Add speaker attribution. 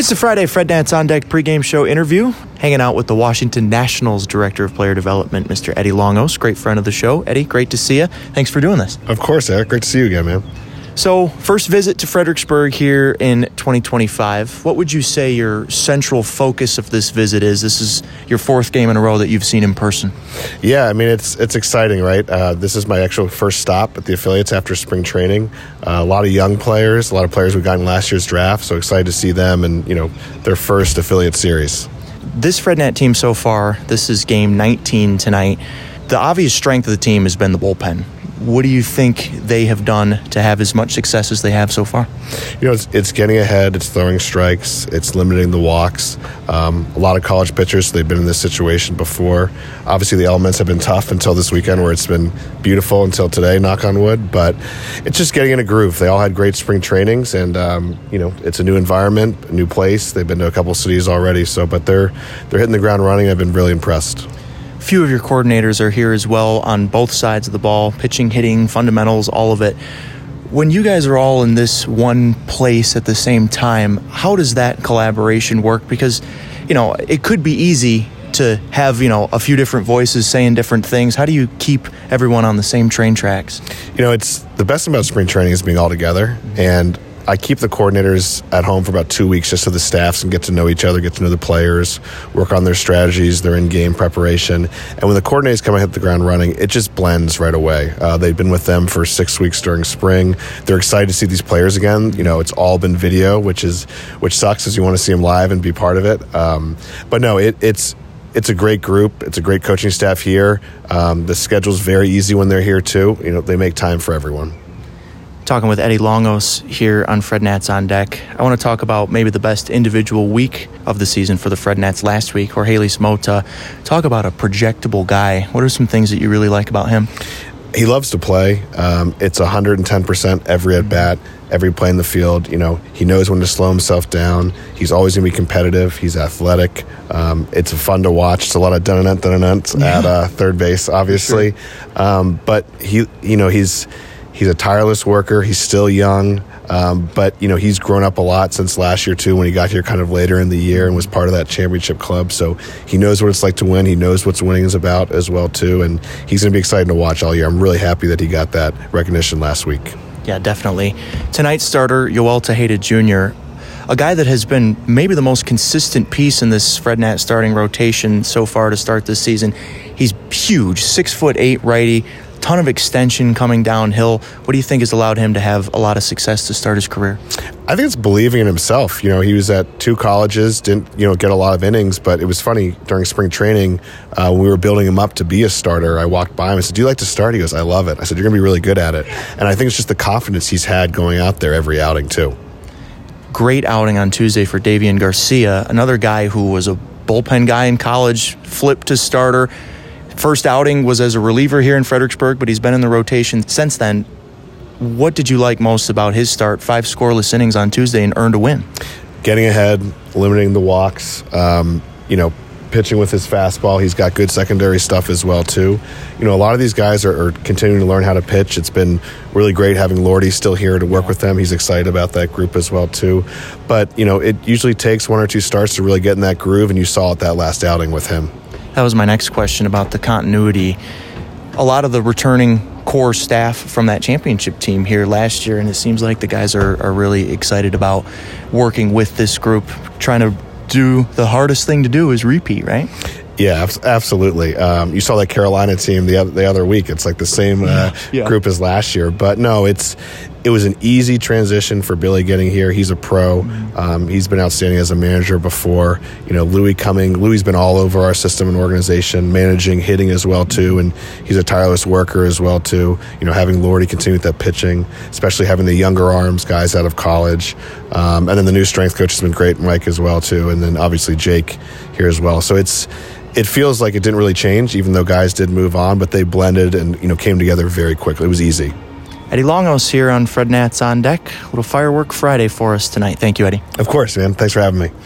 Speaker 1: It's the Friday Fred Nats On Deck pregame show interview. Hanging out with the Washington Nationals Director of Player Development, Mr. Eddie Longos, great friend of the show. Eddie, great to see you. Thanks for doing this.
Speaker 2: Of course, Eric. Great to see you again, man.
Speaker 1: So, first visit to Fredericksburg here in 2025. What would you say your central focus of this visit is? This is your fourth game in a row that you've seen in person.
Speaker 2: Yeah, I mean, it's exciting, right? This is my actual first stop at the affiliates after spring training. A lot of young players, a lot of players we got in last year's draft, so excited to see them and, their first affiliate series.
Speaker 1: This Fred Nat team so far, this is game 19 tonight. The obvious strength of the team has been the bullpen. What do you think they have done to have as much success as they have so far?
Speaker 2: It's getting ahead, it's throwing strikes, it's limiting the walks. A lot of college pitchers, they've been in this situation before. Obviously, the elements have been tough until this weekend where it's been beautiful until today, knock on wood. But it's just getting in a groove. They all had great spring trainings, and, it's a new environment, a new place. They've been to a couple cities already, but they're hitting the ground running. I've been really impressed.
Speaker 1: Few of your coordinators are here as well on both sides of the ball, pitching, hitting, fundamentals, all of it. When you guys are all in this one place at the same time, how does that collaboration work? Because, it could be easy to have, a few different voices saying different things. How do you keep everyone on the same train tracks?
Speaker 2: It's the best thing about spring training is being all together, and I keep the coordinators at home for about 2 weeks just so the staffs can get to know each other, get to know the players, work on their strategies, their in-game preparation. And when the coordinators come and hit the ground running, it just blends right away. They've been with them for 6 weeks during spring. They're excited to see these players again. It's all been video, which sucks because you want to see them live and be part of it. But no, it's a great group. It's a great coaching staff here. The schedule's very easy when they're here too. They make time for everyone.
Speaker 1: Talking with Eddie Longos here on Fred Nats On Deck. I want to talk about maybe the best individual week of the season for the Fred Nats last week, Jorge Smota. Talk about a projectable guy. What are some things that you really like about him?
Speaker 2: He loves to play. It's 110% every at-bat, every play in the field. He knows when to slow himself down. He's always going to be competitive. He's athletic. It's fun to watch. It's a lot of dun-dun-dun-dun-dun at third base, obviously. Sure. But he's a tireless worker. He's still young, but, he's grown up a lot since last year, too, when he got here kind of later in the year and was part of that championship club. So he knows what it's like to win. He knows what winning is about as well, too, and he's going to be exciting to watch all year. I'm really happy that he got that recognition last week.
Speaker 1: Yeah, definitely. Tonight's starter, Yoel Tejeda Jr., a guy that has been maybe the most consistent piece in this Fred Nat starting rotation so far to start this season. He's huge, 6'8" righty, ton of extension coming downhill. What do you think has allowed him to have a lot of success to start his career?
Speaker 2: I think it's believing in himself. He was at 2 colleges, didn't get a lot of innings, but it was funny during spring training when we were building him up to be a starter. I walked by him and said, "Do you like to start?" He goes, "I love it." I said, "You're going to be really good at it." And I think it's just the confidence he's had going out there every outing too.
Speaker 1: Great outing on Tuesday for Davian Garcia, another guy who was a bullpen guy in college, flipped to starter. First outing was as a reliever here in Fredericksburg, but he's been in the rotation since then. What did you like most about his start? 5 scoreless innings on Tuesday and earned a win.
Speaker 2: Getting ahead, limiting the walks, pitching with his fastball. He's got good secondary stuff as well, too. A lot of these guys are continuing to learn how to pitch. It's been really great having Lordy still here to work with them. He's excited about that group as well, too. But, it usually takes 1 or 2 starts to really get in that groove, and you saw it that last outing with him.
Speaker 1: That was my next question about the continuity. A lot of the returning core staff from that championship team here last year, and it seems like the guys are really excited about working with this group, trying to do the hardest thing to do is repeat, right?
Speaker 2: Yeah, absolutely. You saw that Carolina team the other week. It's like the same group as last year. But no, it was an easy transition for Billy getting here. He's a pro. He's been outstanding as a manager before. Louis's been all over our system and organization, managing, hitting as well too, and he's a tireless worker as well too. Having Lordy continue with that pitching, especially having the younger arms, guys out of college, and then the new strength coach has been great, Mike as well too, and then obviously Jake here as well. So it feels like it didn't really change, even though guys did move on, but they blended and came together very quickly. It was easy.
Speaker 1: Eddie Longos here on Fred Nats On Deck. A little Firework Friday for us tonight. Thank you, Eddie.
Speaker 2: Of course, man. Thanks for having me.